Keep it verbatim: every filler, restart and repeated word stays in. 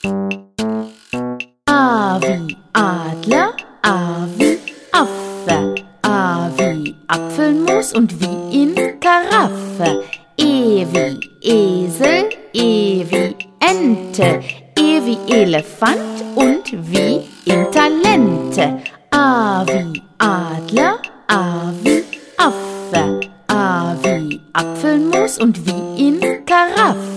A wie Adler, A wie Affe, A wie Apfelmus und wie in Karaffe. E wie Esel, E wie Ente, E wie Elefant und wie in Talente. A wie Adler, A wie Affe, A wie Apfelmus und wie in Karaffe.